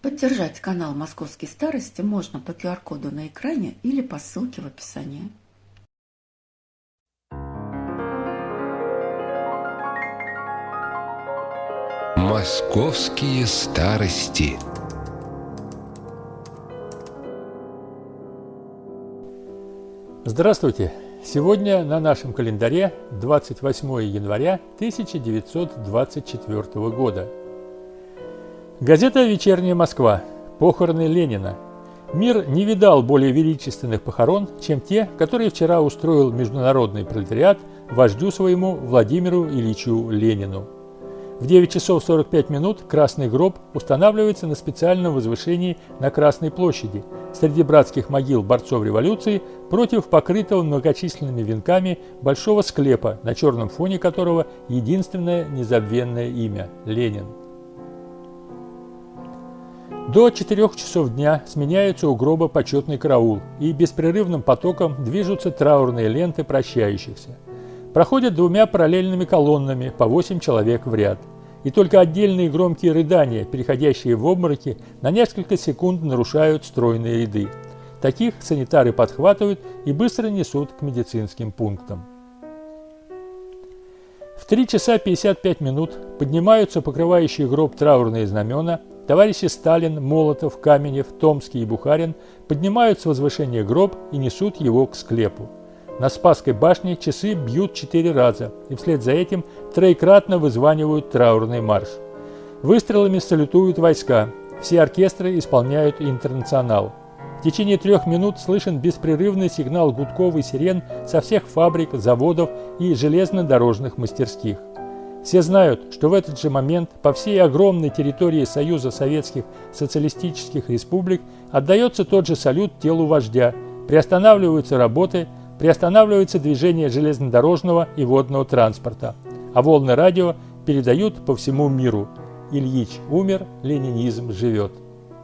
Поддержать канал «Московские старости» можно по QR-коду на экране или по ссылке в описании. Московские старости. Здравствуйте! Сегодня на нашем календаре 28 января 1924 года. Газета «Вечерняя Москва». Похороны Ленина. Мир не видал более величественных похорон, чем те, которые вчера устроил международный пролетариат вождю своему Владимиру Ильичу Ленину. В 9 часов 45 минут красный гроб устанавливается на специальном возвышении на Красной площади, среди братских могил борцов революции, против покрытого многочисленными венками большого склепа, на черном фоне которого единственное незабвенное имя – Ленин. До 4 часов дня сменяется у гроба почетный караул, и беспрерывным потоком движутся траурные ленты прощающихся. Проходят двумя параллельными колоннами по 8 человек в ряд. И только отдельные громкие рыдания, переходящие в обмороки, на несколько секунд нарушают стройные ряды. Таких санитары подхватывают и быстро несут к медицинским пунктам. В 3 часа 55 минут поднимаются покрывающие гроб траурные знамена. Товарищи Сталин, Молотов, Каменев, Томский и Бухарин поднимают с возвышения гроб и несут его к склепу. На Спасской башне часы бьют 4 раза, и вслед за этим троекратно вызванивают траурный марш. Выстрелами салютуют войска, все оркестры исполняют «Интернационал». В течение 3 минут слышен беспрерывный сигнал гудков и сирен со всех фабрик, заводов и железнодорожных мастерских. Все знают, что в этот же момент по всей огромной территории Союза Советских Социалистических Республик отдается тот же салют телу вождя, приостанавливаются работы, приостанавливается движение железнодорожного и водного транспорта, а волны радио передают по всему миру: Ильич умер, ленинизм живет.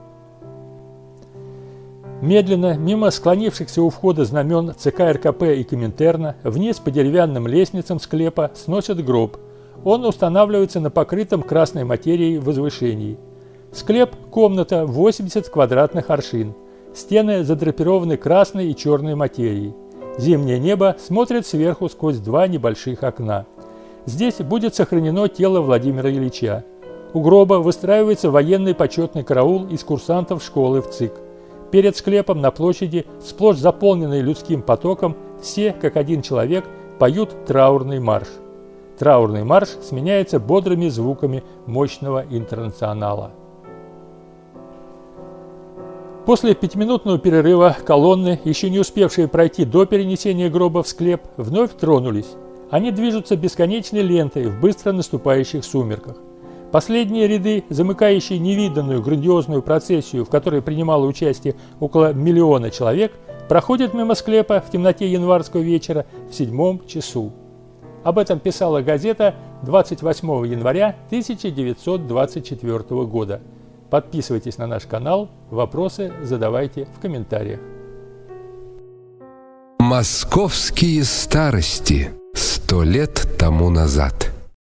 Медленно, мимо склонившихся у входа знамен ЦК РКП и Коминтерна, вниз по деревянным лестницам склепа сносят гроб. Он устанавливается на покрытом красной материей возвышении. Склеп – комната 80 квадратных аршин. Стены задрапированы красной и черной материей. Зимнее небо смотрит сверху сквозь 2 небольших окна. Здесь будет сохранено тело Владимира Ильича. У гроба выстраивается военный почетный караул из курсантов школы в ЦИК. Перед склепом на площади, сплошь заполненной людским потоком, все, как один человек, поют траурный марш. Траурный марш сменяется бодрыми звуками мощного интернационала. После 5-минутного перерыва колонны, еще не успевшие пройти до перенесения гроба в склеп, вновь тронулись. Они движутся бесконечной лентой в быстро наступающих сумерках. Последние ряды, замыкающие невиданную грандиозную процессию, в которой принимало участие около 1 миллиона человек, проходят мимо склепа в темноте январского вечера в 7 часу. Об этом писала газета 28 января 1924 года. Подписывайтесь на наш канал, вопросы задавайте в комментариях. Московские старости. 100 лет тому назад.